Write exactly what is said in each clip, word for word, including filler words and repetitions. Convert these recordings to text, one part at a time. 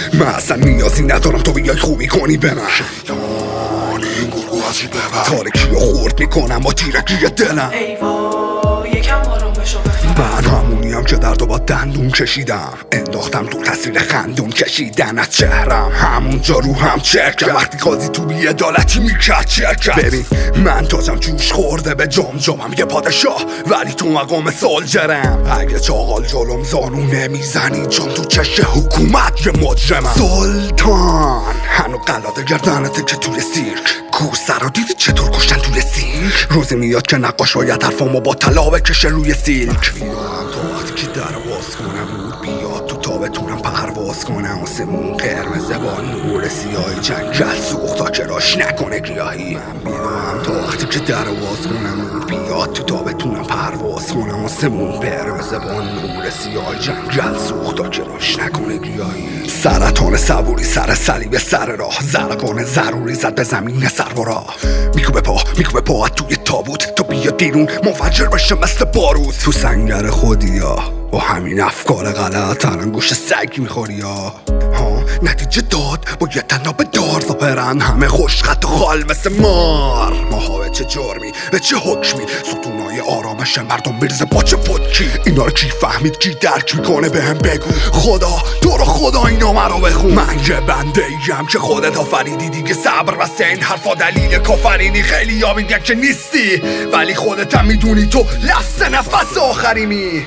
من اصلا نیازی ندارم تو بیای خوبی کنی به من. شیطان این گرگو از ببر تارکی رو خورد میکنم با تیرکی دلم. ای وای یکم آرامشو بفهم. من همونیم که درد و با دندون کشیدم، انداختم تو تصویر خندون کشیدن از چهرم. همونجا رو هم چرکم وقتی قاضی تو بی عدالتی میکرد چرکم. ببین من تاجم جوش خورده به جام جامم یه پادشاه، ولی تو مقام سولجرم. اگه چاقال جلوم زانو نمیزنی چون تو چش حکومت یه مجرمم. سلطان هنو قلاده گردنته که توی سیرک کوسه رو دیدی چطور کشتن توی سیرک. روزی میاد که نقاش باید حرفامو با طلا بکشه روی سیلک. میدونم تا وقتی که در باز کنم نور بیاد تو تابتونم پرواز کنم. آسمون قرمز با نور سیاهی جنگل سوخت تا که راش نکنه گیاهی. من میدونم تا وقتی که در باز کنم نور بیاد تو تابتونم پرواز کنم. آسمون قرمز با نور سیاهی جنگل سوخت تا که راش نکنه گیاهی. سرطان صبوری سر صلیب سر راه، زرقان ضروری زد به زمین سر و راه. میکوبه پا میکوبه پا توی تابوت تا بیاد بیرون منفجر بشه مثل باروت. تو سنگر خودی ها با همین افکار غلط الان گوش سگ میخوری ها. ها نتیجه داد با یه تناب دار ظاهرن همه خوشخط و خال مثل مار. ماها به چه جرمی به چه حکمی ستونای آرامش مردم میرزه با چه پدکی. اینا رو کی فهمید کی درک میکنه به هم بگو. خدا تو رو خدا اینا مرا بخون. من یه بنده ایم که خودت آفریدی دیگه صبر بسته این حرفا دلیل کافرینی. خیلی ها میگن که نیستی ولی خودت هم میدونی تو لحظه نفس آخریمی.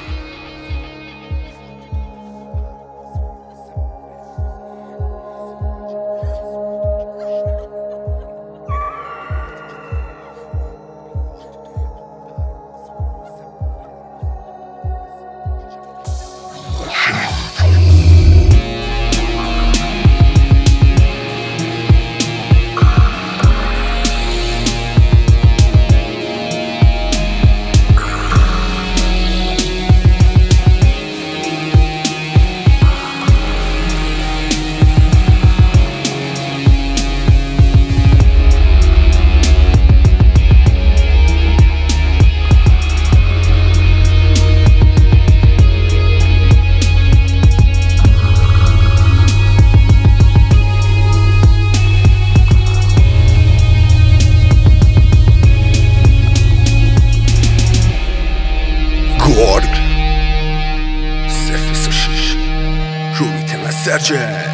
گرگ سه بیست و شش روی تم سرجه.